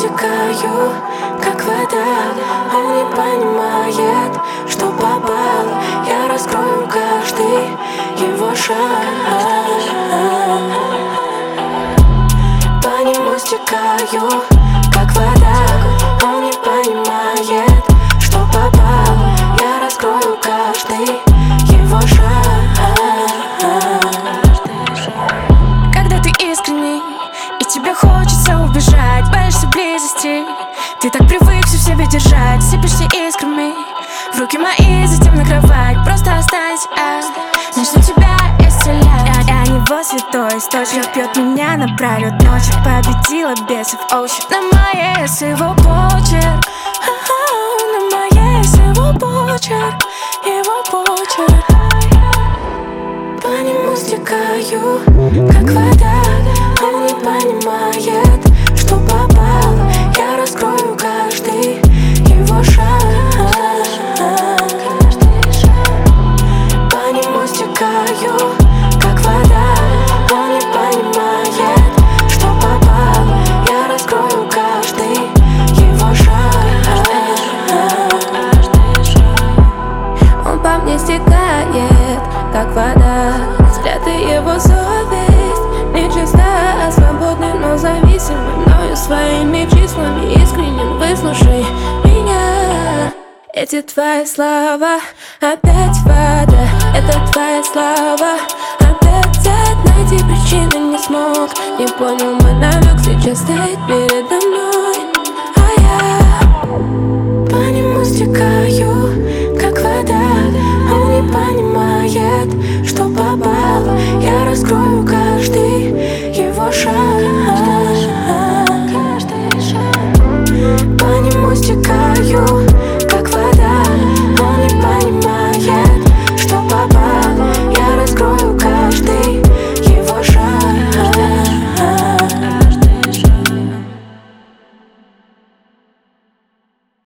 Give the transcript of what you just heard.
стекаю, как вода. Он не понимает, что попал. Я раскрою каждый его шаг. По нему стекаю, как вода. Он не понимает, что попал. Я раскрою каждый его шаг. Когда ты искренний и тебе хочется убежать, боишься близости, ты так привык все в себе держать. Сыпешься искрами в руки мои, затем на кровать. Просто останься, начну тебя исцелять. Я него святой источник, пьет меня напролет. Ночью победила бесов, оущик. На моей его почерк, на моей его почерк, его почерк. По нему стекаю, как вода. Он не понимает, что попал. Я раскрою каждый его шаг. По нему стекаю, как вода. Он не понимает, что попал. Я раскрою каждый его шаг. Он по мне стекает, как вода. Взгляд и его совесть нечиста, свободный, но зависимый мною своими числами. Искренен, выслушай меня. Эти твои слова, опять вода. Это твоя слава, опять найти причины не смог. Не понял мой намек, сейчас стоит передо мной, а я по нему стекаю, как вода. Он не понимает, что попал.